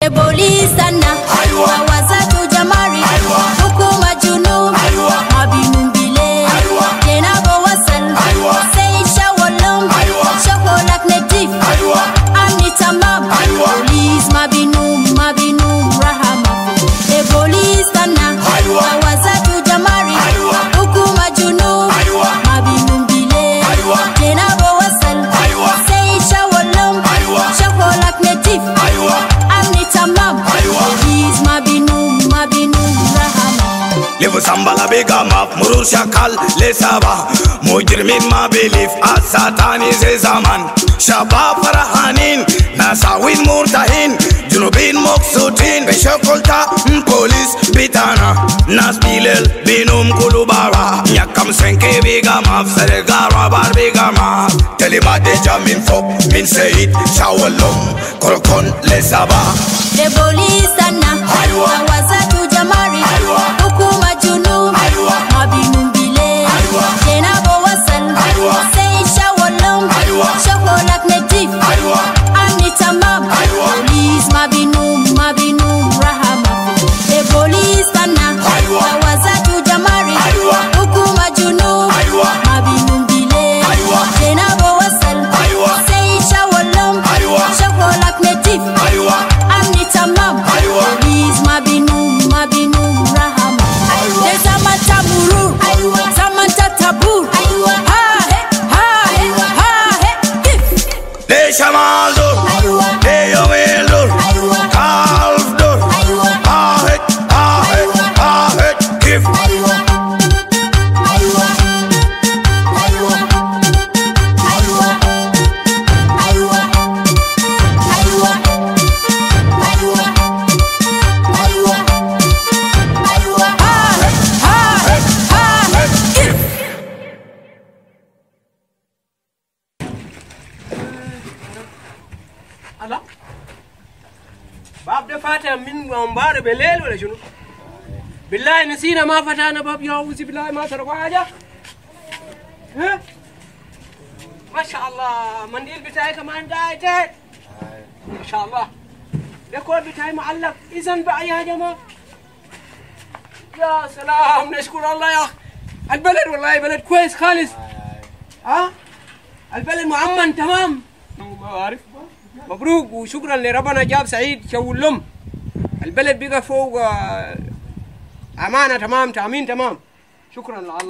Bolisana wazatu jamari hukuma junub mabinubile jenabo wasal seisha walum shokolak natif amni tamam police mabinum rahama bolisana wazatu jamari hukuma junub mabinubile jenabo wasal seisha walum shokolak natif Live Sambala Begama, Murur Shakal, Lesaba, Mujrimin ma belief, As-Satani Zezaman, Shabab Farahanin, Nasawin Murtahin, Junubin Moksutin, Beshokolta, Police Bitana, Nasbilel, Binum Kulubara, Nyakam Senke Begama, Saregara Bar Begama, Telimade Jamin Fok, Min Seid, Shawalom, Korokon, Lesaba. The Bolisana, wazatu jamari, hukuma junub, mabinubile, jenabo wasal, seisha walum, shokolak natif, amni tamam, police mabinum rahama. The Bolisana, wazatu jamari, hukuma junub, mabinubile, jenabo wasal, seisha walum, shokolak natif, amni tamam, police mabinum rahama. De zamanta murur, zamanta tabur, ha he, De Shamaldur, De Yomildur, Kalfdur, ha he, give. Allah باب دفاتها من مبار بالليل ولا شنو؟ بالله نسينا ما فتحنا باب يا أعوذ بالله ما سرقوا حاجة. ها؟ ما شاء الله منديل بتاعي كمان دايتت. ما شاء الله. الكود بتاعي معلق إذن بقى يا جماعة. يا سلام نشكر الله يا أخي. البلد والله بلد كويس خالص. ها؟ البلد مؤمن تمام. ما عارف. مبروك وشكرا لربنا جاب سعيد شولم. البلد بقى فوق أمانة تمام تأمين تمام. شكرا لله.